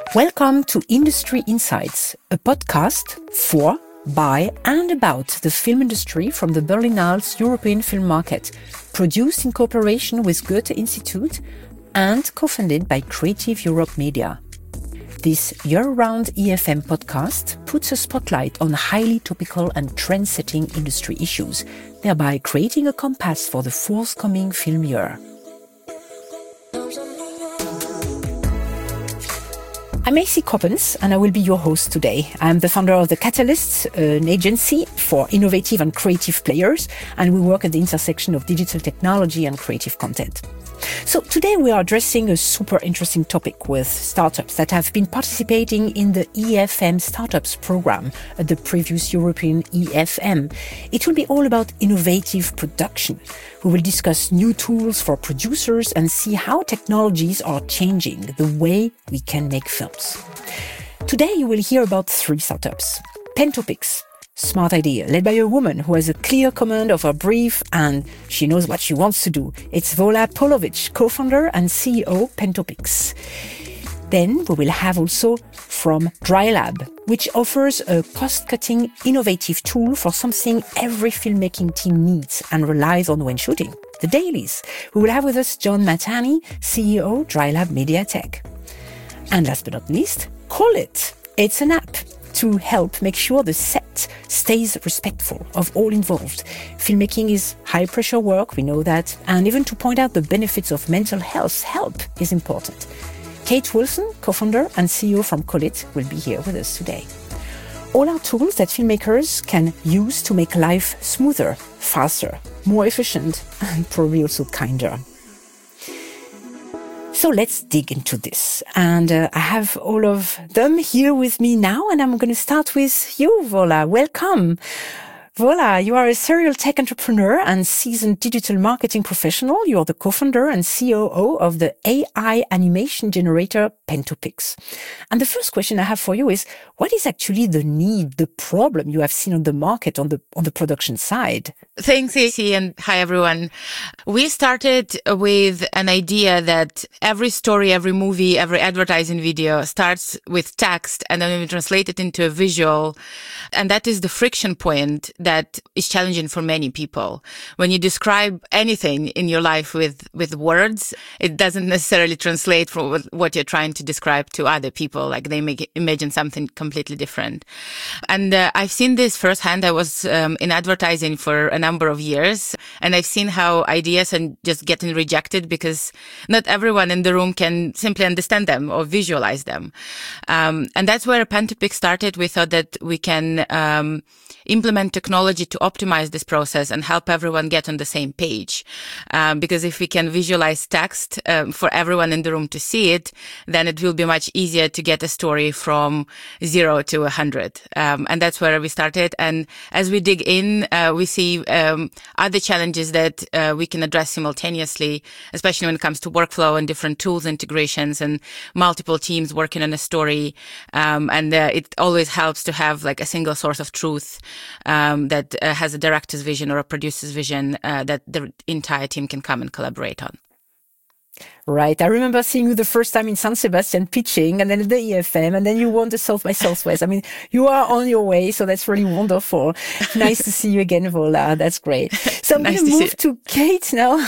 Welcome to Industry Insights, a podcast for, by and about the film industry from the Berlinale's European film market, produced in cooperation with Goethe Institute and co-funded by Creative Europe Media. This year-round EFM podcast puts a spotlight on highly topical and trend-setting industry issues, thereby creating a compass for the forthcoming film year. I'm Macy Coppens, and I will be your host today. I'm the founder of The Catalysts, an agency for innovative and creative players, and we work at the intersection of digital technology and creative content. So today we are addressing a super interesting topic with startups that have been participating in the EFM Startups program at the previous European EFM. It will be all about innovative production. We will discuss new tools for producers and see how technologies are changing the way we can make films. Today you will hear about 3 startups. Pentopix, smart idea, led by a woman who has a clear command of her brief and she knows what she wants to do. It's Vola Polovic, co-founder and CEO Pentopix. Then we will have also from DryLab, which offers a cost-cutting, innovative tool for something every filmmaking team needs and relies on when shooting, the dailies. We will have with us John Matani, CEO DryLab Media Tech. And last but not least, Call It. It's an app to help make sure the set stays respectful of all involved. Filmmaking is high-pressure work, we know that, and even to point out the benefits of mental health help is important. Kate Wilson, co-founder and CEO from Call It, will be here with us today. All are tools that filmmakers can use to make life smoother, faster, more efficient, and probably also kinder. So let's dig into this. And I have all of them here with me now, and I'm going to start with you, Vola. Welcome. Vola, you are a serial tech entrepreneur and seasoned digital marketing professional. You're the co-founder and COO of the AI animation generator Pentopix. And the first question I have for you is, what is actually the need, the problem you have seen on the market on the production side? Thanks, AC, and hi, everyone. We started with an idea that every story, every movie, every advertising video starts with text, and then we translate it into a visual. And that is the friction point that is challenging for many people. When you describe anything in your life with words, it doesn't necessarily translate from what you're trying to describe to other people. Like they may imagine something completely different. And I've seen this firsthand. I was in advertising for a number of years, and I've seen how ideas are just getting rejected because not everyone in the room can simply understand them or visualize them. And that's where Pentopix started. We thought that we can implement technology to optimize this process and help everyone get on the same page. Because if we can visualize text for everyone in the room to see it, then it will be much easier to get a story from 0 to 100. And that's where we started. And as we dig in, we see other challenges that we can address simultaneously, especially when it comes to workflow and different tools integrations and multiple teams working on a story. And it always helps to have like a single source of truth that has a director's vision or a producer's vision that the entire team can come and collaborate on. Right. I remember seeing you the first time in San Sebastian pitching, and then at the EFM, and then you won the South by Southwest. I mean, you are on your way, so that's really wonderful. Nice to see you again, Vola. That's great. So I'm going to move to Kate now.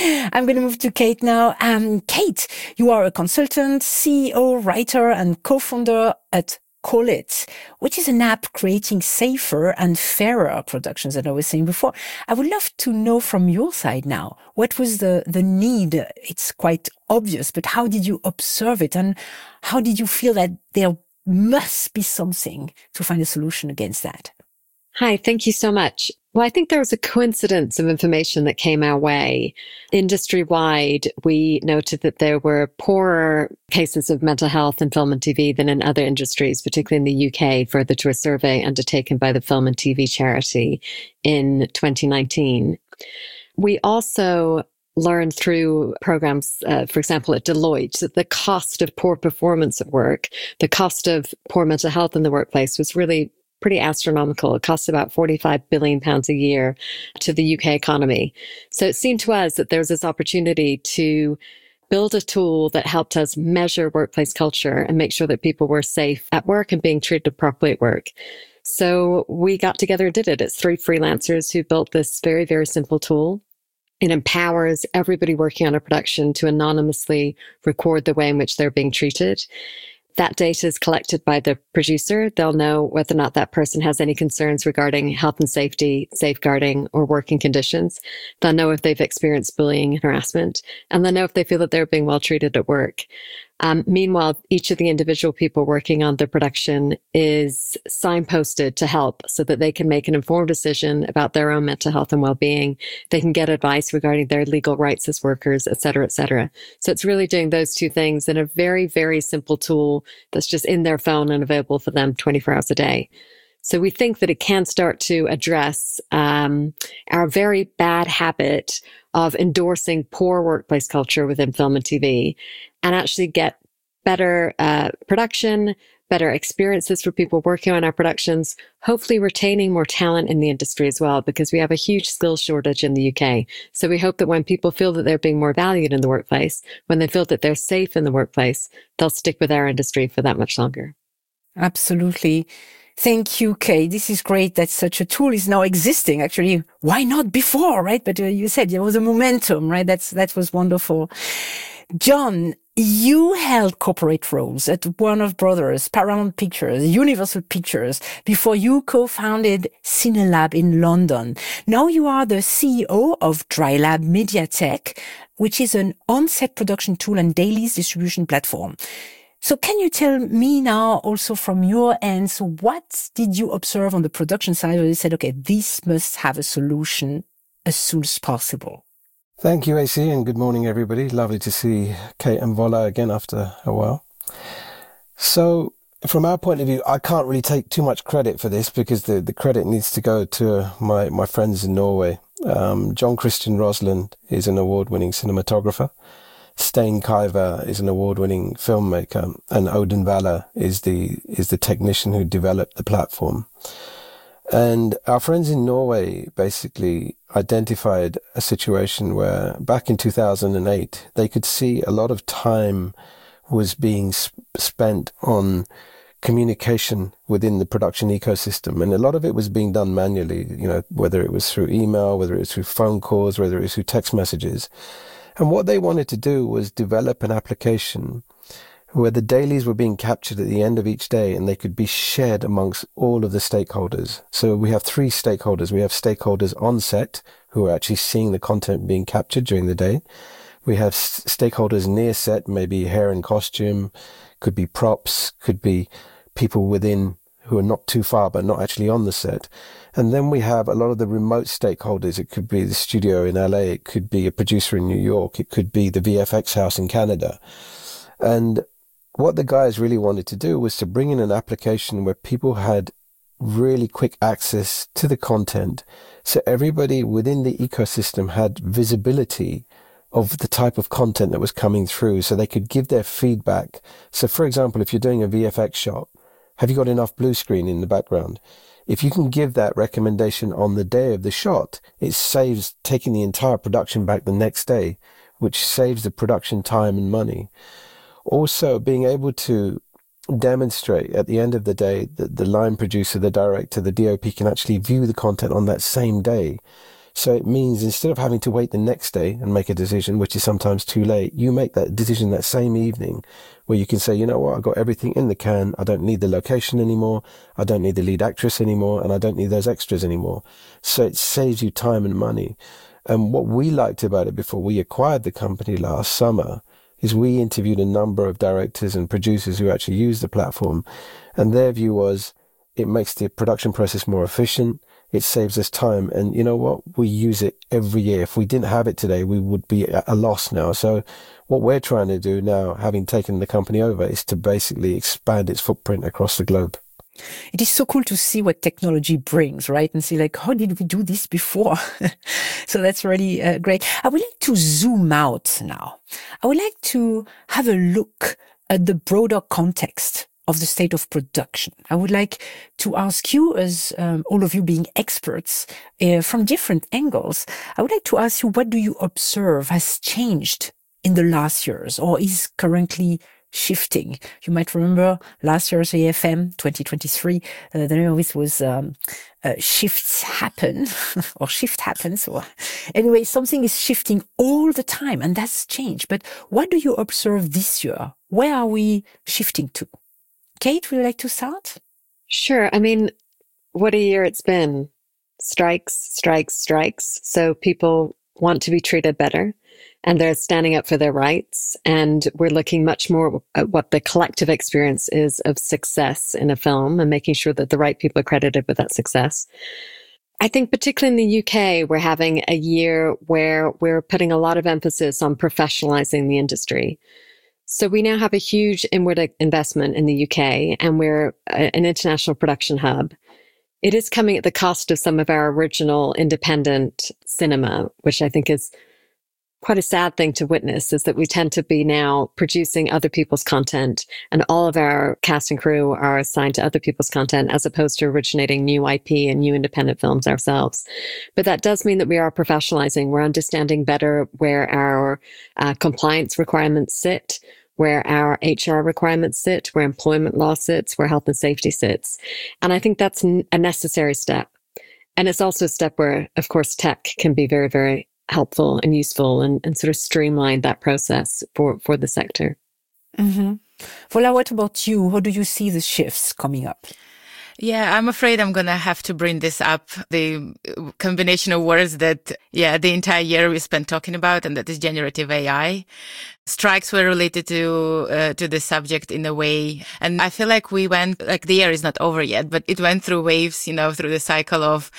Kate, you are a consultant, CEO, writer, and co-founder at Call It, which is an app creating safer and fairer productions, as I was saying before. I would love to know from your side now, what was the need? It's quite obvious, but how did you observe it? And how did you feel that there must be something to find a solution against that? Hi, thank you so much. Well, I think there was a coincidence of information that came our way. Industry-wide, we noted that there were poorer cases of mental health in film and TV than in other industries, particularly in the UK, further to a survey undertaken by the Film and TV Charity in 2019. We also learned through programs, for example, at Deloitte, that the cost of poor performance at work, the cost of poor mental health in the workplace was really pretty astronomical. It costs about £45 billion a year to the UK economy. So it seemed to us that there was this opportunity to build a tool that helped us measure workplace culture and make sure that people were safe at work and being treated properly at work. So we got together and did it. It's 3 freelancers who built this very, very simple tool. It empowers everybody working on a production to anonymously record the way in which they're being treated. That data is collected by the producer. They'll know whether or not that person has any concerns regarding health and safety, safeguarding, or working conditions. They'll know if they've experienced bullying and harassment, and they'll know if they feel that they're being well treated at work. Meanwhile, each of the individual people working on the production is signposted to help so that they can make an informed decision about their own mental health and well-being. They can get advice regarding their legal rights as workers, et cetera, et cetera. So it's really doing those 2 things in a very, very simple tool that's just in their phone and available for them 24 hours a day. So we think that it can start to address our very bad habit of endorsing poor workplace culture within film and TV, and actually get better production, better experiences for people working on our productions, hopefully retaining more talent in the industry as well, because we have a huge skills shortage in the UK. So we hope that when people feel that they're being more valued in the workplace, when they feel that they're safe in the workplace, they'll stick with our industry for that much longer. Absolutely. Thank you, Kay. This is great that such a tool is now existing. Actually, why not before, right? But you said there was a momentum, right? That was wonderful. John, you held corporate roles at Warner Brothers, Paramount Pictures, Universal Pictures, before you co-founded CineLab in London. Now you are the CEO of DryLab Media Tech, which is an on-set production tool and dailies distribution platform. So can you tell me now also from your end, so what did you observe on the production side where you said, okay, this must have a solution as soon as possible? Thank you, AC, and good morning, everybody. Lovely to see Kate and Vola again after a while. So from our point of view, I can't really take too much credit for this because the credit needs to go to my friends in Norway. John Christian Rosland is an award-winning cinematographer. Stein Kaiva is an award-winning filmmaker, and Odin Valle is the technician who developed the platform. And our friends in Norway basically identified a situation where back in 2008, they could see a lot of time was being spent on communication within the production ecosystem. And a lot of it was being done manually, whether it was through email, whether it was through phone calls, whether it was through text messages. And what they wanted to do was develop an application where the dailies were being captured at the end of each day and they could be shared amongst all of the stakeholders. So we have 3 stakeholders. We have stakeholders on set who are actually seeing the content being captured during the day. We have stakeholders near set, maybe hair and costume, could be props, could be people within who are not too far but not actually on the set. And then we have a lot of the remote stakeholders. It could be the studio in LA, it could be a producer in New York, it could be the VFX house in Canada. And what the guys really wanted to do was to bring in an application where people had really quick access to the content. So everybody within the ecosystem had visibility of the type of content that was coming through so they could give their feedback. So for example, if you're doing a VFX shot, have you got enough blue screen in the background? If you can give that recommendation on the day of the shot, it saves taking the entire production back the next day, which saves the production time and money. Also, being able to demonstrate at the end of the day that the line producer, the director, the DOP can actually view the content on that same day. So it means instead of having to wait the next day and make a decision, which is sometimes too late, you make that decision that same evening where you can say, you know what, I've got everything in the can. I don't need the location anymore. I don't need the lead actress anymore. And I don't need those extras anymore. So it saves you time and money. And what we liked about it before we acquired the company last summer is we interviewed a number of directors and producers who actually use the platform. And their view was it makes the production process more efficient. It saves us time. And you know what? We use it every year. If we didn't have it today, we would be at a loss now. So what we're trying to do now, having taken the company over, is to basically expand its footprint across the globe. It is so cool to see what technology brings, right? And see, like, how did we do this before? So that's really great. I would like to zoom out now. I would like to have a look at the broader context of the state of production. I would like to ask you, as all of you being experts from different angles, I would like to ask you, what do you observe has changed in the last years or is currently shifting? You might remember last year's AFM 2023, the name of it was Shifts Happen or Shift Happens. Or anyway, something is shifting all the time and that's changed. But what do you observe this year? Where are we shifting to? Kate, would you like to start? Sure. I mean, what a year it's been. Strikes. So people want to be treated better and they're standing up for their rights. And we're looking much more at what the collective experience is of success in a film and making sure that the right people are credited with that success. I think particularly in the UK, we're having a year where we're putting a lot of emphasis on professionalizing the industry. So we now have a huge inward investment in the UK and we're an international production hub. It is coming at the cost of some of our original independent cinema, which I think is quite a sad thing to witness, is that we tend to be now producing other people's content and all of our cast and crew are assigned to other people's content as opposed to originating new IP and new independent films ourselves. But that does mean that we are professionalizing. We're understanding better where our compliance requirements sit, where our HR requirements sit, where employment law sits, where health and safety sits. And I think that's a necessary step. And it's also a step where, of course, tech can be very, very helpful and useful and sort of streamline that process for the sector. Mm-hmm. Vola, what about you? How do you see the shifts coming up? Yeah, I'm afraid I'm going to have to bring this up. The combination of words that, the entire year we spent talking about, and that is generative AI. Strikes were related to this subject in a way. And I feel like the year is not over yet, but it went through waves, through the cycle of,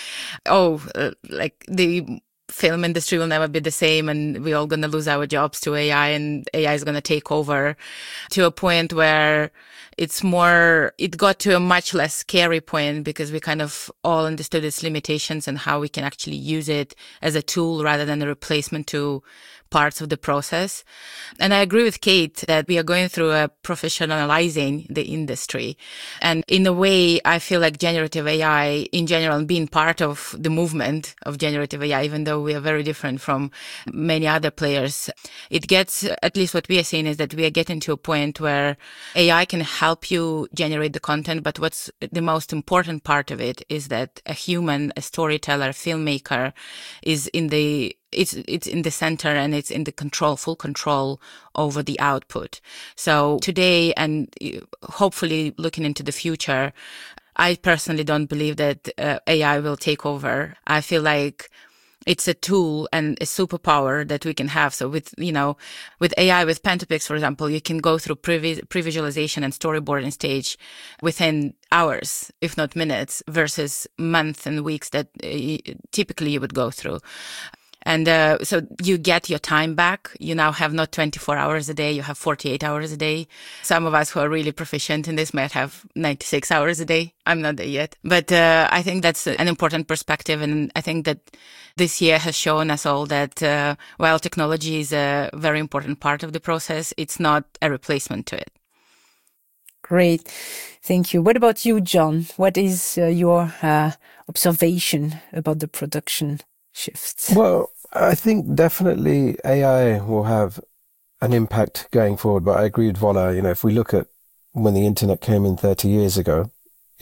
the film industry will never be the same and we're all going to lose our jobs to AI and AI is going to take over, to a point where it got to a much less scary point because we kind of all understood its limitations and how we can actually use it as a tool rather than a replacement to parts of the process. And I agree with Kate that we are going through a professionalizing the industry. And in a way, I feel like generative AI in general, and being part of the movement of generative AI, even though we are very different from many other players, it gets, at least what we are seeing is that we are getting to a point where AI can help you generate the content. But what's the most important part of it is that a human, a storyteller, filmmaker is it's in the center and it's in the full control over the output. So today, and hopefully looking into the future, I personally don't believe that AI will take over. I feel like it's a tool and a superpower that we can have. So with AI, with Pentapix, for example, you can go through pre-visualization and storyboarding stage within hours, if not minutes, versus months and weeks that typically you would go through. And so you get your time back. You now have not 24 hours a day, you have 48 hours a day. Some of us who are really proficient in this might have 96 hours a day. I'm not there yet. But I think that's an important perspective. And I think that this year has shown us all that while technology is a very important part of the process, it's not a replacement to it. Great. Thank you. What about you, John? What is your observation about the production shifts? Well, I think definitely AI will have an impact going forward, but I agree with Vola. If we look at when the internet came in 30 years ago,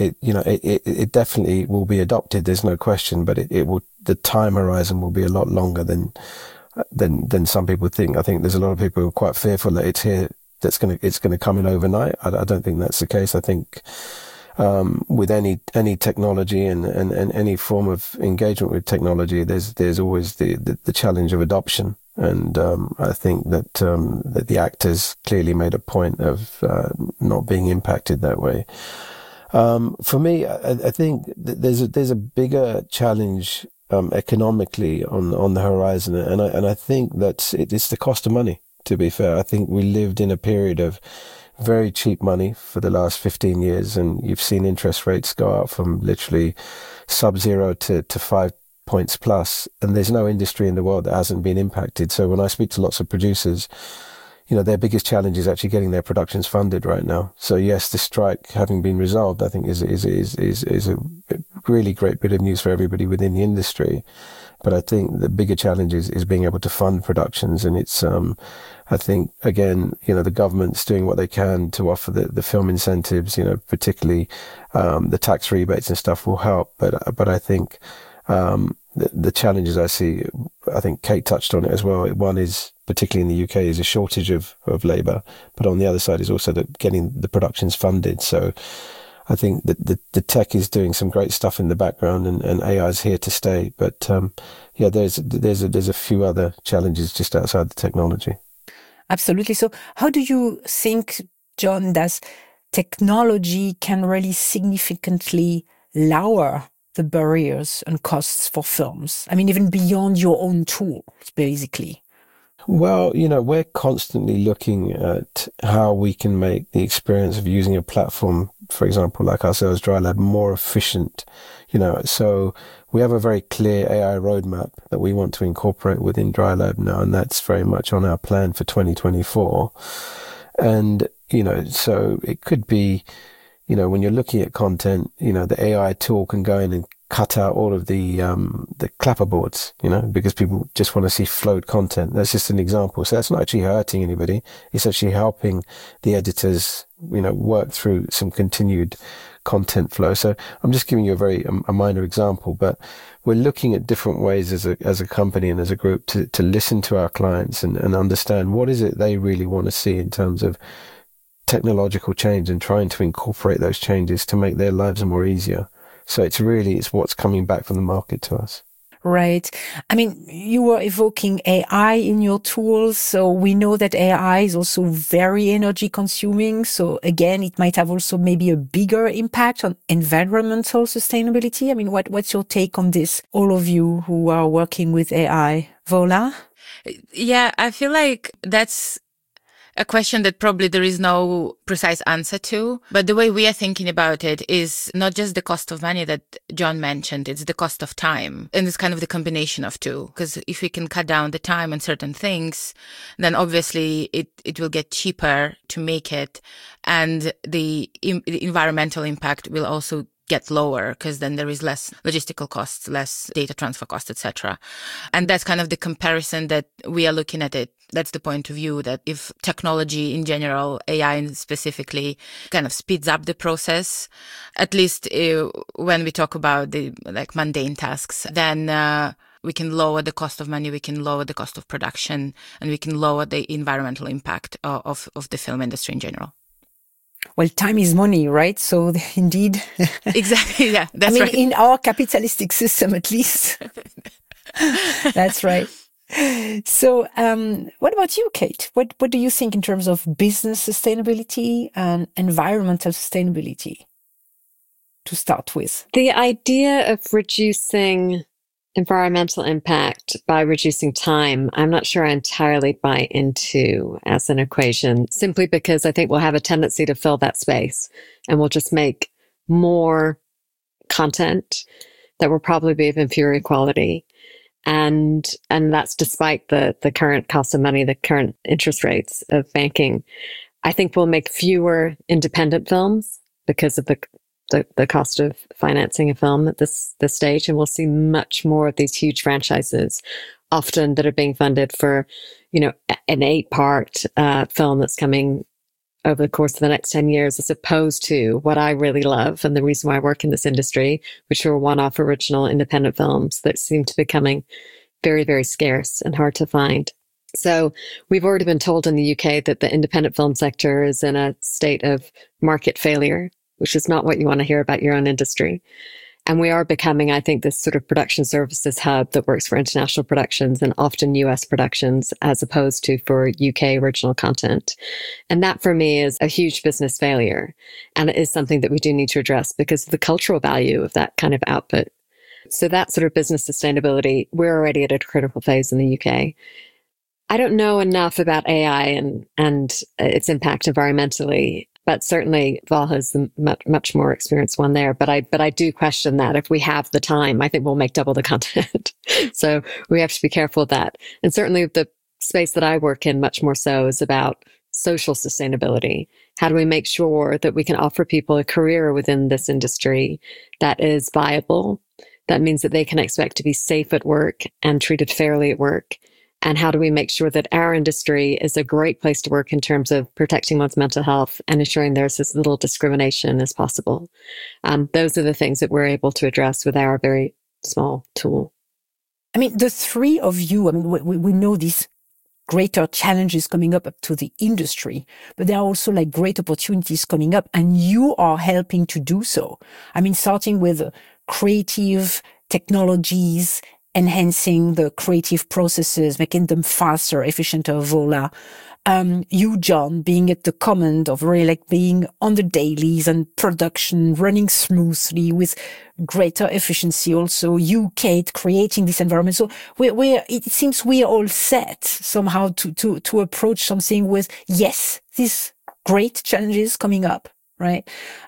it definitely will be adopted. There's no question, but the time horizon will be a lot longer than some people think. I think there's a lot of people who are quite fearful that it's here, it's going to come in overnight. I don't think that's the case. I think with any technology and any form of engagement with technology, there's always the challenge of adoption. And I think that the actors clearly made a point of not being impacted that way. For me, I think that there's a bigger challenge economically on the horizon, and I think that it's the cost of money. To be fair, I think we lived in a period of very cheap money for the last 15 years, and you've seen interest rates go up from literally sub-zero to 5 points plus, and there's no industry in the world that hasn't been impacted. So when I speak to lots of producers, their biggest challenge is actually getting their productions funded right now. So yes, the strike having been resolved, I think is really great bit of news for everybody within the industry. But I think the bigger challenge is being able to fund productions. And it's, I think, again, the government's doing what they can to offer the film incentives, particularly the tax rebates and stuff will help. But I think the challenges I see, I think Kate touched on it as well. One is, particularly in the UK, is a shortage of labour. But on the other side is also getting the productions funded. So I think that the tech is doing some great stuff in the background, and AI is here to stay. But there's a few other challenges just outside the technology. Absolutely. So how do you think, John, that technology can really significantly lower the barriers and costs for films? I mean, even beyond your own tools, basically. Well, we're constantly looking at how we can make the experience of using a platform, for example, like ourselves, DryLab, more efficient. So we have a very clear AI roadmap that we want to incorporate within DryLab now, and that's very much on our plan for 2024. And, so it could be, when you're looking at content, the AI tool can go in and cut out all of the clapperboards, because people just want to see flowed content. That's just an example. So that's not actually hurting anybody. It's actually helping the editors, work through some continued content flow. So I'm just giving you a minor example, but we're looking at different ways as a company and as a group to listen to our clients and understand what is it they really want to see in terms of technological change, and trying to incorporate those changes to make their lives more easier. So it's what's coming back from the market to us. Right. I mean, you were evoking AI in your tools. So we know that AI is also very energy consuming. So again, it might have also maybe a bigger impact on environmental sustainability. I mean, what's your take on this? All of you who are working with AI. Vola? Yeah, I feel like that's a question that probably there is no precise answer to. But the way we are thinking about it is not just the cost of money that John mentioned, it's the cost of time. And it's kind of the combination of two. Because if we can cut down the time on certain things, then obviously it will get cheaper to make it. And the environmental impact will also get lower, because then there is less logistical costs, less data transfer costs, etc. And that's kind of the comparison that we are looking at it. That's the point of view, that if technology in general, AI specifically, kind of speeds up the process, at least when we talk about the mundane tasks, then we can lower the cost of money, we can lower the cost of production, and we can lower the environmental impact of the film industry in general. Well, time is money, right? So indeed. Exactly. Yeah, that's right. In our capitalistic system, at least. That's right. So, what about you, Kate? What do you think in terms of business sustainability and environmental sustainability to start with? The idea of reducing environmental impact by reducing time, I'm not sure I entirely buy into as an equation, simply because I think we'll have a tendency to fill that space and we'll just make more content that will probably be of inferior quality. And that's despite the current cost of money, the current interest rates of banking. I think we'll make fewer independent films because of the cost of financing a film at this stage. And we'll see much more of these huge franchises, often that are being funded for, an 8-part film that's coming over the course of the next 10 years, as opposed to what I really love, and the reason why I work in this industry, which are one-off original independent films that seem to be becoming very, very scarce and hard to find. So we've already been told in the UK that the independent film sector is in a state of market failure, which is not what you want to hear about your own industry. And we are becoming, I think, this sort of production services hub that works for international productions and often US productions, as opposed to for UK original content. And that for me is a huge business failure. And it is something that we do need to address because of the cultural value of that kind of output. So that sort of business sustainability, we're already at a critical phase in the UK. I don't know enough about AI and its impact environmentally, but certainly Val has the much more experienced one there. But I do question that. If we have the time, I think we'll make double the content. So we have to be careful of that. And certainly the space that I work in much more so is about social sustainability? How do we make sure that we can offer people a career within this industry that is viable? That means that they can expect to be safe at work and treated fairly at work. And how do we make sure that our industry is a great place to work in terms of protecting one's mental health and ensuring there's as little discrimination as possible? Those are the things that we're able to address with our very small tool. I mean, the three of you, I mean, we know these greater challenges coming up to the industry, but there are also like great opportunities coming up, and you are helping to do so. I mean, starting with creative technologies, enhancing the creative processes, making them faster, efficienter, voila. You, John, being at the command of really like being on the dailies and production running smoothly with greater efficiency. Also, you, Kate, creating this environment. So it seems we are all set somehow to approach something with, yes, these great challenges coming up, right?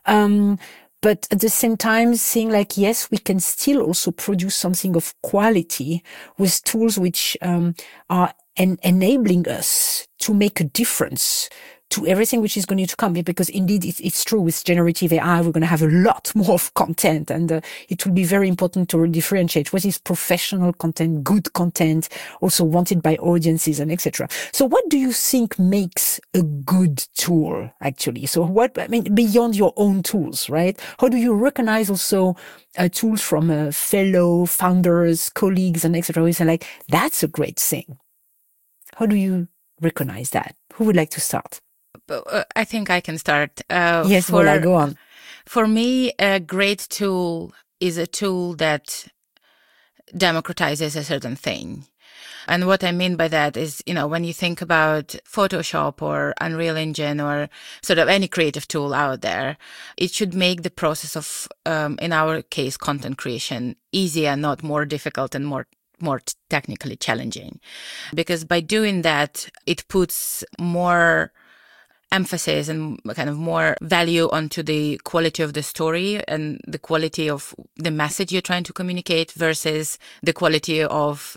But at the same time, seeing like, yes, we can still also produce something of quality with tools which are enabling us to make a difference to everything which is going to come. Because indeed, it's true with generative AI, we're going to have a lot more of content, and it will be very important to differentiate what is professional content, good content, also wanted by audiences, and etc. So what do you think makes a good tool, actually? So beyond your own tools, right? How do you recognize also tools from fellow founders, colleagues, and etc. We say like, that's a great thing. How do you recognize that? Who would like to start? I think I can start. Yes, go on. For me, a great tool is a tool that democratizes a certain thing. And what I mean by that is, when you think about Photoshop or Unreal Engine or sort of any creative tool out there, it should make the process of, in our case, content creation easier, not more difficult and more technically challenging. Because by doing that, it puts more emphasis and kind of more value onto the quality of the story and the quality of the message you're trying to communicate versus the quality of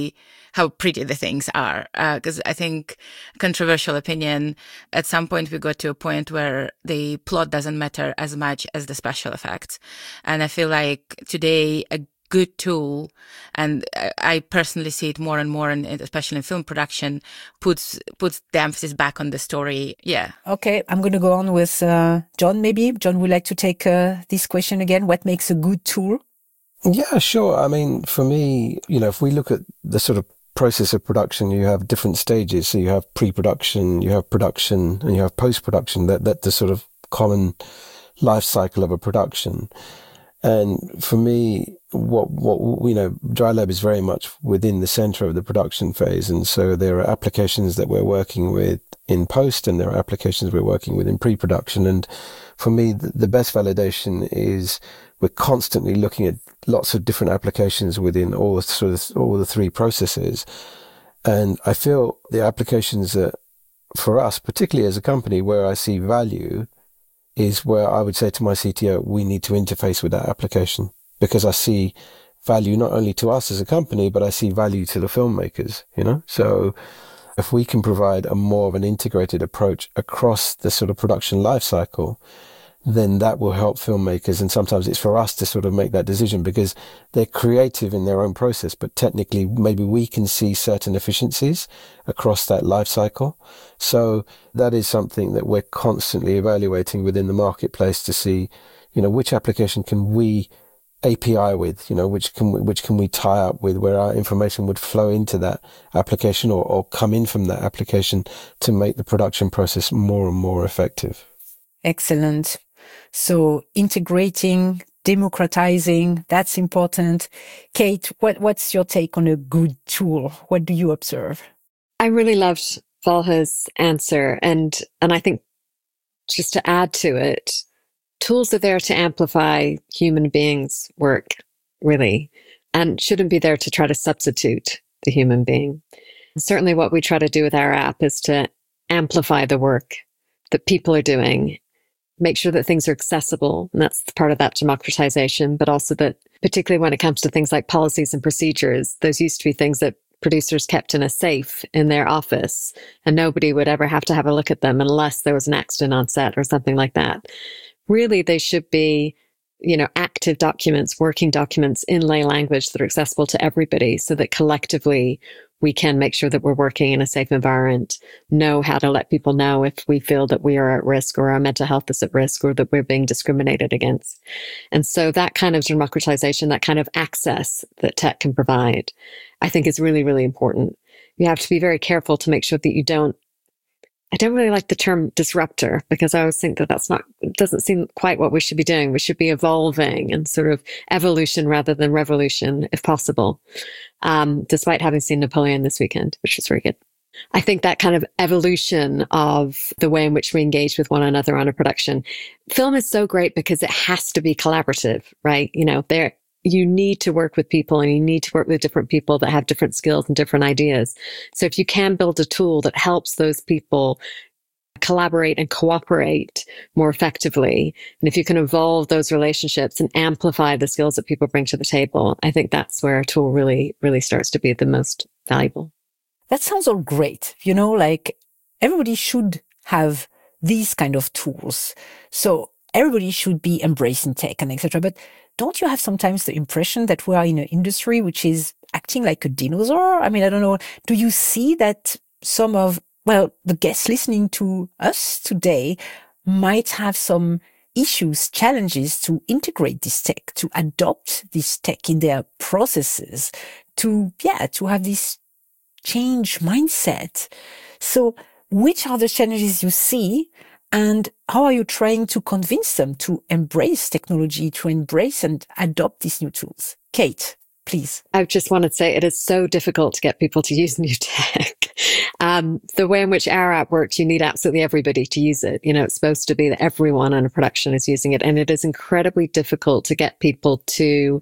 how pretty the things are. Because I think, controversial opinion, at some point we got to a point where the plot doesn't matter as much as the special effects. And I feel like today a good tool, and I personally see it more and more, and especially in film production, puts the emphasis back on the story. Yeah. Okay, I'm going to go on with John. Maybe John would like to take this question again. What makes a good tool? Yeah, sure. I mean, for me, if we look at the sort of process of production, you have different stages. So you have pre-production, you have production, and you have post-production. That the sort of common life cycle of a production. And for me, what Dry Lab is very much within the center of the production phase. And so there are applications that we're working with in post, and there are applications we're working with in pre-production. And for me, the best validation is we're constantly looking at lots of different applications within all the three processes. And I feel the applications that, for us, particularly as a company, where I see value is where I would say to my CTO, we need to interface with that application, because I see value not only to us as a company, but I see value to the filmmakers, So if we can provide a more of an integrated approach across the sort of production life cycle, then that will help filmmakers. And sometimes it's for us to sort of make that decision, because they're creative in their own process, but technically maybe we can see certain efficiencies across that life cycle. So that is something that we're constantly evaluating within the marketplace to see, which application can we API with, which can we tie up with, where our information would flow into that application or come in from that application to make the production process more and more effective. Excellent. So integrating, democratizing, that's important. Kate, what's your take on a good tool? What do you observe? I really loved Volha's answer. And I think, just to add to it, tools are there to amplify human beings' work, really, and shouldn't be there to try to substitute the human being. Certainly what we try to do with our app is to amplify the work that people are doing, make sure that things are accessible, and that's part of that democratization, but also that, particularly when it comes to things like policies and procedures, those used to be things that producers kept in a safe in their office, and nobody would ever have to have a look at them unless there was an accident on set or something like that. Really, they should be, active documents, working documents in lay language that are accessible to everybody, so that collectively we can make sure that we're working in a safe environment, know how to let people know if we feel that we are at risk or our mental health is at risk or that we're being discriminated against. And so that kind of democratization, that kind of access that tech can provide, I think is really, really important. You have to be very careful to make sure that you don't, I don't really like the term disruptor, because I always think that doesn't seem quite what we should be doing. We should be evolving and sort of evolution rather than revolution, if possible. Despite having seen Napoleon this weekend, which was very good. I think that kind of evolution of the way in which we engage with one another on a production. Film is so great because it has to be collaborative, right? You need to work with people, and you need to work with different people that have different skills and different ideas. So if you can build a tool that helps those people collaborate and cooperate more effectively, and if you can evolve those relationships and amplify the skills that people bring to the table, I think that's where a tool really, really starts to be the most valuable. That sounds all great. Like everybody should have these kind of tools. So everybody should be embracing tech and etc. But don't you have sometimes the impression that we are in an industry which is acting like a dinosaur? I mean, I don't know. Do you see that some of, the guests listening to us today might have some issues, challenges to integrate this tech, to adopt this tech in their processes, to have this change mindset? So which are the challenges you see? And how are you trying to convince them to embrace technology, to embrace and adopt these new tools? Kate, please. I just want to say it is so difficult to get people to use new tech. The way in which our app works, you need absolutely everybody to use it. It's supposed to be that everyone in a production is using it. And it is incredibly difficult to get people to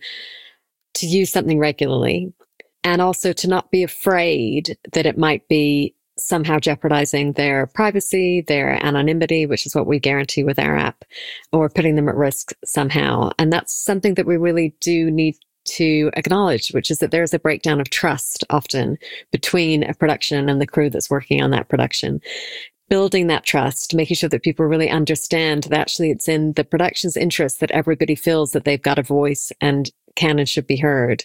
use something regularly, and also to not be afraid that it might be somehow jeopardizing their privacy, their anonymity, which is what we guarantee with our app, or putting them at risk somehow. And that's something that we really do need to acknowledge, which is that there's a breakdown of trust often between a production and the crew that's working on that production. Building that trust, making sure that people really understand that actually it's in the production's interest that everybody feels that they've got a voice and can and should be heard,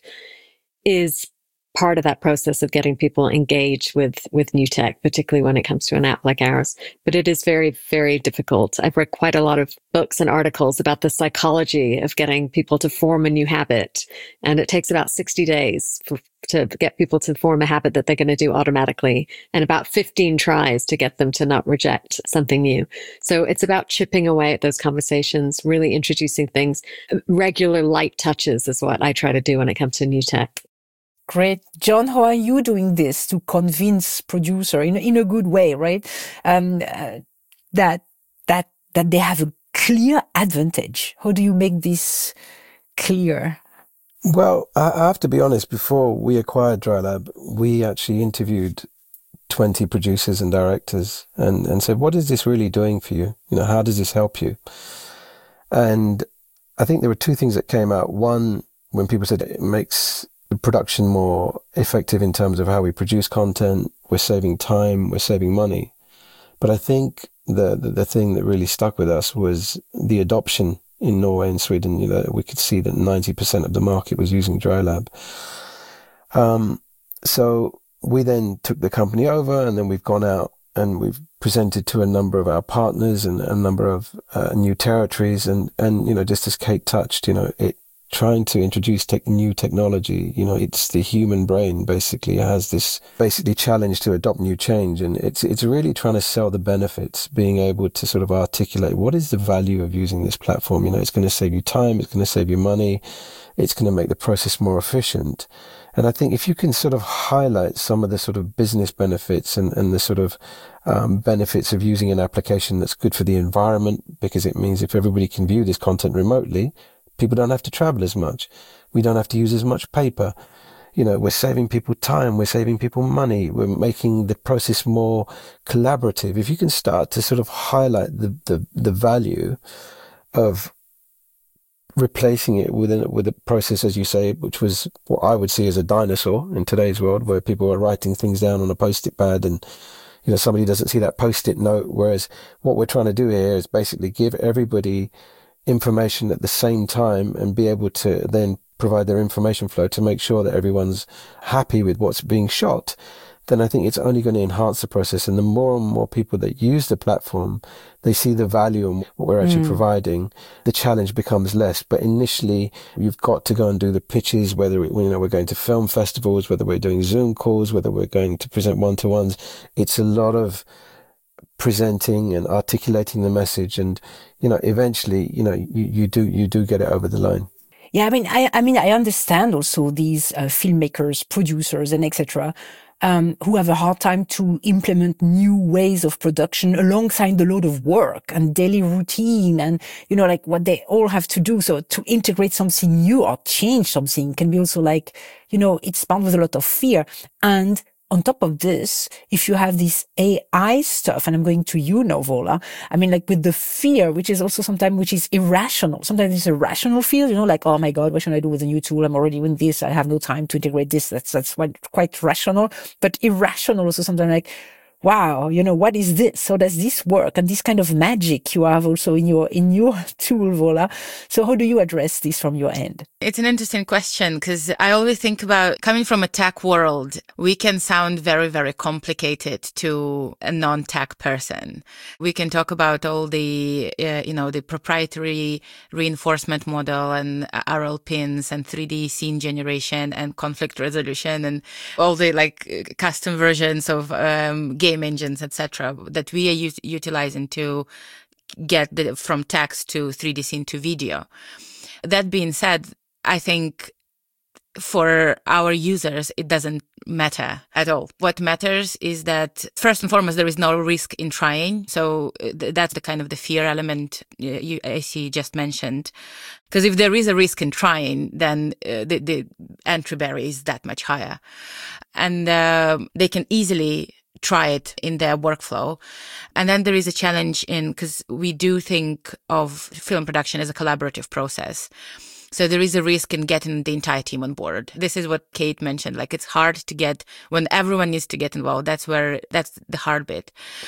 is part of that process of getting people engaged with new tech, particularly when it comes to an app like ours. But it is very, very difficult. I've read quite a lot of books and articles about the psychology of getting people to form a new habit. And it takes about 60 days to get people to form a habit that they're going to do automatically, and about 15 tries to get them to not reject something new. So it's about chipping away at those conversations, really introducing things. Regular light touches is what I try to do when it comes to new tech. Great. John, how are you doing this to convince producer in a good way, right? That they have a clear advantage. How do you make this clear? Well, I have to be honest, before we acquired DryLab, we actually interviewed 20 producers and directors and said, what is this really doing for you? How does this help you? And I think there were two things that came out. One, when people said it makes the production more effective in terms of how we produce content, we're saving time, we're saving money. But I think the thing that really stuck with us was the adoption in Norway and Sweden. We could see that 90% of the market was using DryLab. So we then took the company over, and then we've gone out and we've presented to a number of our partners and a number of new territories. And just as Kate touched, trying to introduce new technology, it's the human brain basically has this challenge to adopt new change. And it's really trying to sell the benefits, being able to sort of articulate what is the value of using this platform. It's going to save you time. It's going to save you money. It's going to make the process more efficient. And I think if you can sort of highlight some of the sort of business benefits and the sort of benefits of using an application that's good for the environment, because it means if everybody can view this content remotely, people don't have to travel as much. We don't have to use as much paper. We're saving people time. We're saving people money. We're making the process more collaborative. If you can start to sort of highlight the value of replacing it with a process, as you say, which was what I would see as a dinosaur in today's world, where people are writing things down on a post-it pad and, somebody doesn't see that post-it note. Whereas what we're trying to do here is basically give everybody information at the same time and be able to then provide their information flow to make sure that everyone's happy with what's being shot. Then I think it's only going to enhance the process. And the more and more people that use the platform, they see the value in what we're actually providing, the challenge becomes less. But initially, you've got to go and do the pitches, whether we're going to film festivals, whether we're doing Zoom calls, whether we're going to present one-to-ones. It's a lot of presenting and articulating the message. And, eventually, you do get it over the line. Yeah, I understand also these filmmakers, producers, and etc. Who have a hard time to implement new ways of production alongside the load of work and daily routine and, like what they all have to do. So to integrate something new or change something can be also like, it's bound with a lot of fear. And on top of this, if you have this AI stuff, and I'm going to you now, Vola, like with the fear, which is also sometimes, which is irrational. Sometimes it's a rational fear, like, oh my God, what should I do with a new tool? I'm already doing this. I have no time to integrate this. That's quite rational, but irrational also sometimes like, wow, what is this? How does this work? And this kind of magic you have also in your tool, Vola. So how do you address this from your end? It's an interesting question because I always think about coming from a tech world, we can sound very, very complicated to a non-tech person. We can talk about all the, the proprietary reinforcement model and RL pins and 3D scene generation and conflict resolution and all the custom versions of game engines, etc., that we are utilizing to get from text to 3D scene to video. That being said, I think for our users, it doesn't matter at all. What matters is that first and foremost, there is no risk in trying. So that's the kind of the fear element AC just mentioned. Because if there is a risk in trying, then the entry barrier is that much higher. And they can easily try it in their workflow. And then there is a challenge because we do think of film production as a collaborative process. So there is a risk in getting the entire team on board. This is what Kate mentioned. It's hard to get when everyone needs to get involved. That's the hard bit.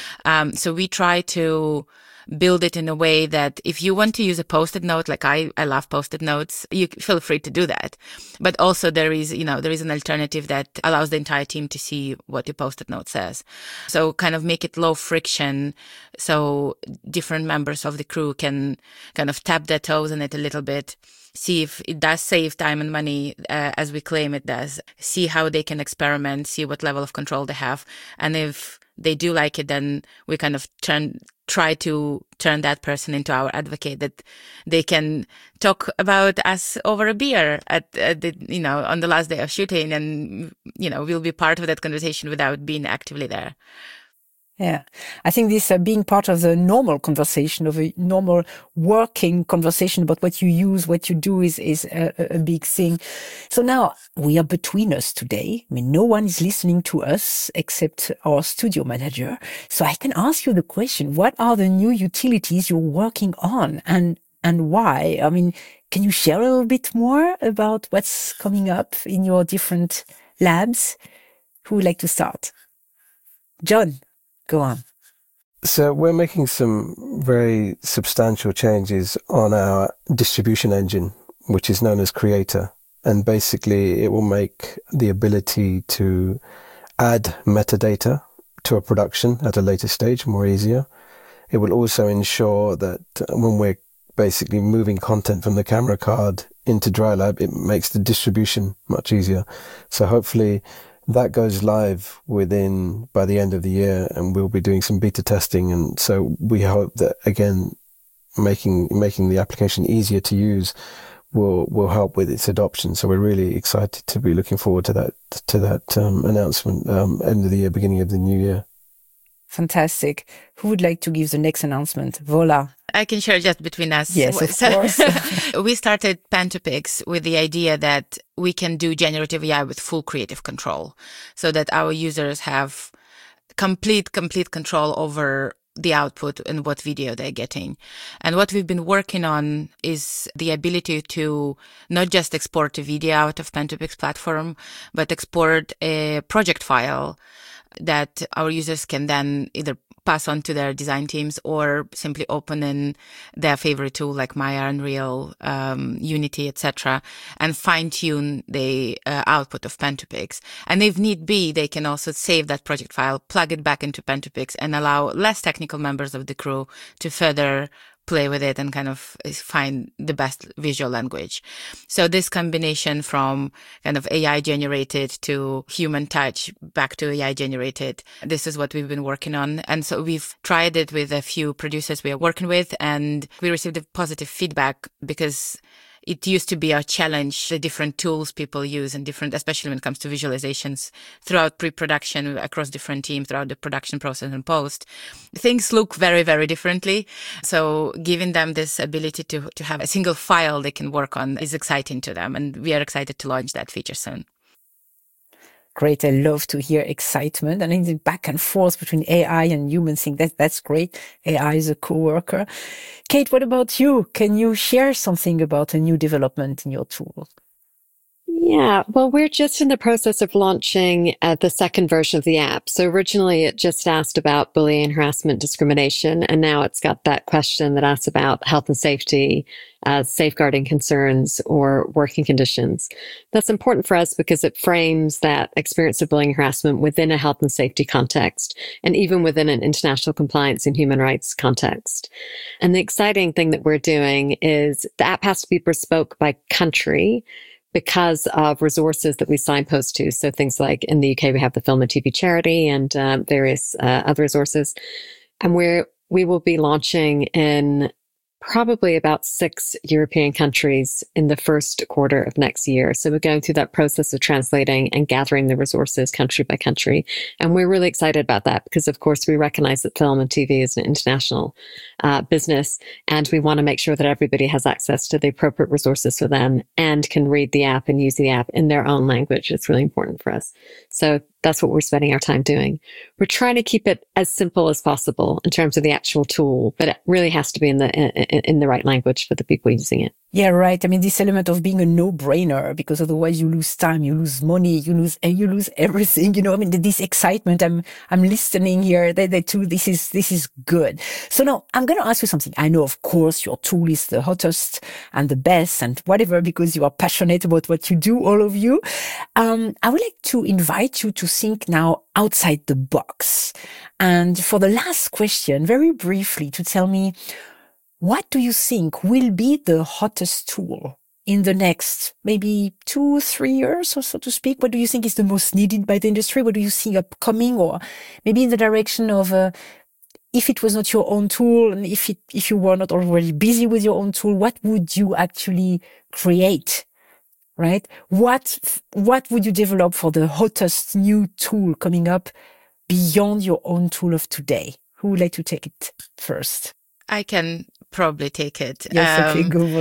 So we try to build it in a way that if you want to use a post-it note, I love post-it notes, you feel free to do that. But also there is an alternative that allows the entire team to see what your post-it note says. So kind of make it low friction. So different members of the crew can kind of tap their toes in it a little bit, see if it does save time and money as we claim it does, see how they can experiment, see what level of control they have. And if they do like it, then we kind of try to turn that person into our advocate, that they can talk about us over a beer at on the last day of shooting, and we'll be part of that conversation without being actively there. Yeah, I think this being part of the normal conversation, of a normal working conversation about what you use, what you do is a big thing. So now we are between us today. No one is listening to us except our studio manager. So I can ask you the question, what are the new utilities you're working on and why? Can you share a little bit more about what's coming up in your different labs? Who would like to start? John. Go on. So we're making some very substantial changes on our distribution engine, which is known as Creator. And basically it will make the ability to add metadata to a production at a later stage more easier. It will also ensure that when we're basically moving content from the camera card into DryLab, it makes the distribution much easier. So hopefully that goes live by the end of the year, and we'll be doing some beta testing. And so we hope that, again, making the application easier to use will help with its adoption. So we're really excited to be looking forward to that announcement end of the year, beginning of the new year. Fantastic. Who would like to give the next announcement? Vola. I can share just between us. Yes, of course. We started Pantopix with the idea that we can do generative AI with full creative control, so that our users have complete control over the output and what video they're getting. And what we've been working on is the ability to not just export a video out of Pentopix platform, but export a project file that our users can then either pass on to their design teams or simply open in their favorite tool like Maya, Unreal, Unity, etc., and fine-tune the output of Pentopix. And if need be, they can also save that project file, plug it back into Pentopix, and allow less technical members of the crew to further play with it and kind of find the best visual language. So this combination from kind of AI generated to human touch back to AI generated, this is what we've been working on. And so we've tried it with a few producers we are working with, and we received a positive feedback because it used to be a challenge, the different tools people use and different, especially when it comes to visualizations throughout pre-production across different teams, throughout the production process and post. Things look very, very differently. So giving them this ability to have a single file they can work on is exciting to them. And we are excited to launch that feature soon. Great. I love to hear excitement and in the back and forth between AI and human thing. That's great. AI is a co-worker. Kate, what about you? Can you share something about a new development in your tool? Yeah, well, we're just in the process of launching the second version of the app. So originally it just asked about bullying, harassment, discrimination, and now it's got that question that asks about health and safety, safeguarding concerns, or working conditions. That's important for us because it frames that experience of bullying and harassment within a health and safety context, and even within an international compliance and human rights context. And the exciting thing that we're doing is the app has to be bespoke by country, because of resources that we signpost to. So things like in the UK, we have the Film and TV Charity and various other resources. And we will be launching in probably about 6 European countries in the first quarter of next year. So we're going through that process of translating and gathering the resources country by country. And we're really excited about that because, of course, we recognize that film and TV is an international business, and we want to make sure that everybody has access to the appropriate resources for them and can read the app and use the app in their own language. It's really important for us. So that's what we're spending our time doing. We're trying to keep it as simple as possible in terms of the actual tool, but it really has to be in the right language for the people using it. Yeah, right. I mean, this element of being a no-brainer, because otherwise you lose time, you lose money, you lose everything. You know, I mean, this excitement. I'm listening here. This is good. So now I'm going to ask you something. I know, of course, your tool is the hottest and the best and whatever, because you are passionate about what you do, all of you. I would like to invite you to think now outside the box. And for the last question, very briefly, to tell me, what do you think will be the hottest tool in the next maybe 2-3 years, or so to speak? What do you think is the most needed by the industry? What do you see upcoming, or maybe in the direction of if it was not your own tool, and if you were not already busy with your own tool, what would you actually create? Right? What would you develop for the hottest new tool coming up beyond your own tool of today? Who would like to take it first? I can probably take it. Yes, okay, go.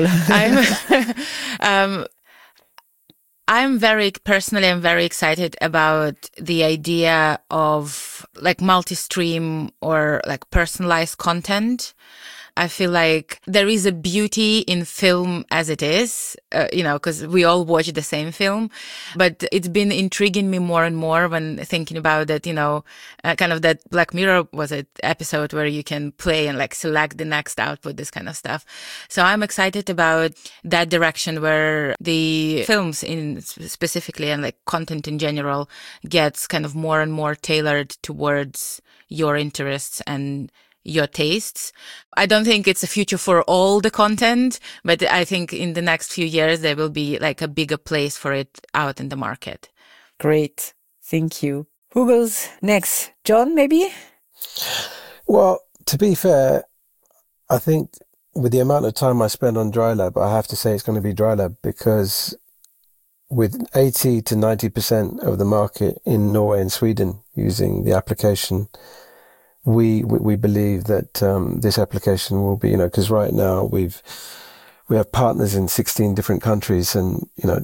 I'm very excited about the idea of like multi-stream or like personalized content. I feel like there is a beauty in film as it is, because we all watch the same film, but it's been intriguing me more and more when thinking about that, kind of that Black Mirror was an episode where you can play and like select the next output, this kind of stuff. So I'm excited about that direction where the films specifically and like content in general gets kind of more and more tailored towards your interests and your tastes. I don't think it's a future for all the content, but I think in the next few years, there will be like a bigger place for it out in the market. Great. Thank you. Who goes next? John, maybe? Well, to be fair, I think with the amount of time I spend on DryLab, I have to say it's going to be DryLab, because with 80 to 90% of the market in Norway and Sweden using the application, we believe that this application will be, because right now we have partners in 16 different countries, and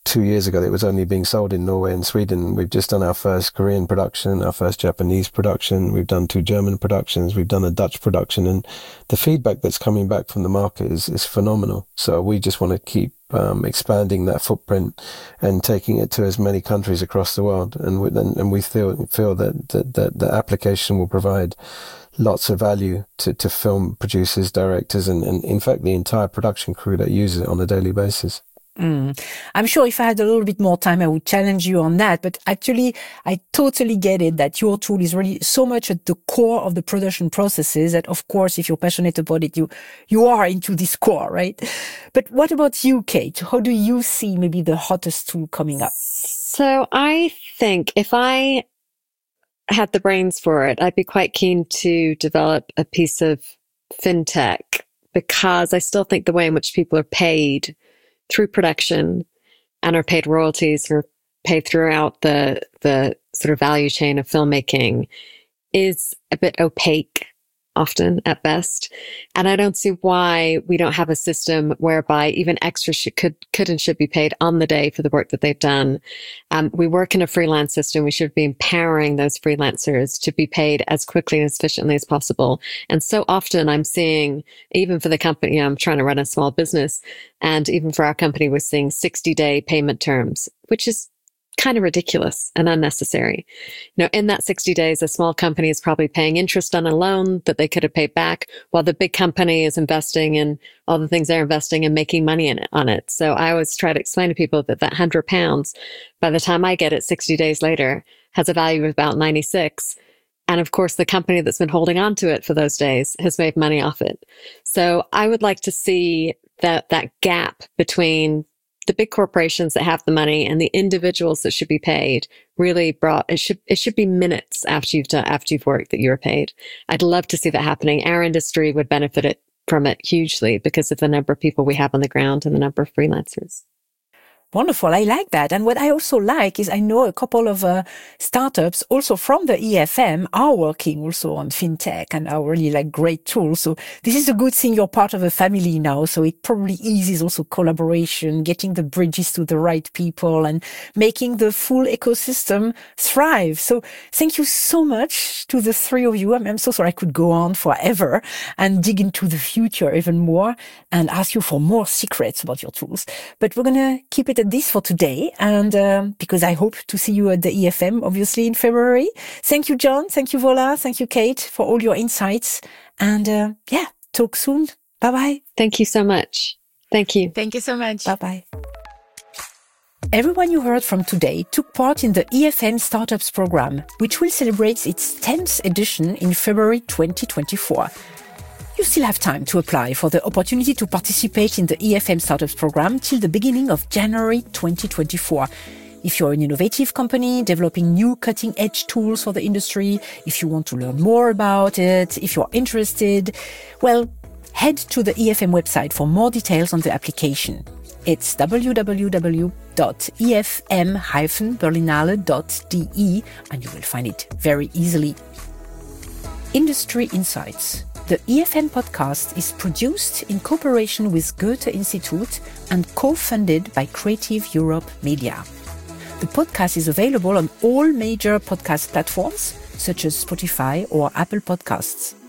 2 years ago, it was only being sold in Norway and Sweden. We've just done our first Korean production, our first Japanese production. We've done 2 German productions. We've done a Dutch production, and the feedback that's coming back from the market is phenomenal. So we just want to keep expanding that footprint and taking it to as many countries across the world. And we feel that the application will provide lots of value to film producers, directors, and in fact the entire production crew that uses it on a daily basis. I'm sure if I had a little bit more time, I would challenge you on that. But actually, I totally get it that your tool is really so much at the core of the production processes that, of course, if you're passionate about it, you are into this core, right? But what about you, Kate? How do you see maybe the hottest tool coming up? So I think if I had the brains for it, I'd be quite keen to develop a piece of fintech, because I still think the way in which people are paid through production and are paid royalties or paid throughout the sort of value chain of filmmaking is a bit opaque, often at best. And I don't see why we don't have a system whereby even extras could and should be paid on the day for the work that they've done. We work in a freelance system. We should be empowering those freelancers to be paid as quickly and as efficiently as possible. And so often I'm seeing, even for the company, I'm trying to run a small business, and even for our company, we're seeing 60-day payment terms, which is kind of ridiculous and unnecessary. In that 60 days, a small company is probably paying interest on a loan that they could have paid back, while the big company is investing in all the things they're investing and making money on it. So I always try to explain to people that £100, by the time I get it 60 days later, has a value of about 96. And of course, the company that's been holding on to it for those days has made money off it. So I would like to see that gap between the big corporations that have the money and the individuals that should be paid really brought. It should be minutes after you've worked that you're paid. I'd love to see that happening. Our industry would benefit from it hugely because of the number of people we have on the ground and the number of freelancers. Wonderful. I like that. And what I also like is I know a couple of startups also from the EFM are working also on fintech and are really like great tools. So this is a good thing. You're part of a family now. So it probably eases also collaboration, getting the bridges to the right people and making the full ecosystem thrive. So thank you so much to the three of you. I'm so sorry I could go on forever and dig into the future even more and ask you for more secrets about your tools. But we're going to keep it at this for today, and because I hope to see you at the EFM, obviously, in February. Thank you, John. Thank you, Vola. Thank you, Kate, for all your insights. And talk soon. Bye-bye. Thank you so much. Thank you. Thank you so much. Bye-bye. Everyone you heard from today took part in the EFM Startups program, which will celebrate its 10th edition in February 2024. You still have time to apply for the opportunity to participate in the EFM Startups program till the beginning of January 2024. If you're an innovative company developing new cutting-edge tools for the industry, if you want to learn more about it, if you're interested, well, head to the EFM website for more details on the application. It's www.efm-berlinale.de, and you will find it very easily. Industry Insights. The EFM podcast is produced in cooperation with Goethe Institute and co-funded by Creative Europe Media. The podcast is available on all major podcast platforms, such as Spotify or Apple Podcasts.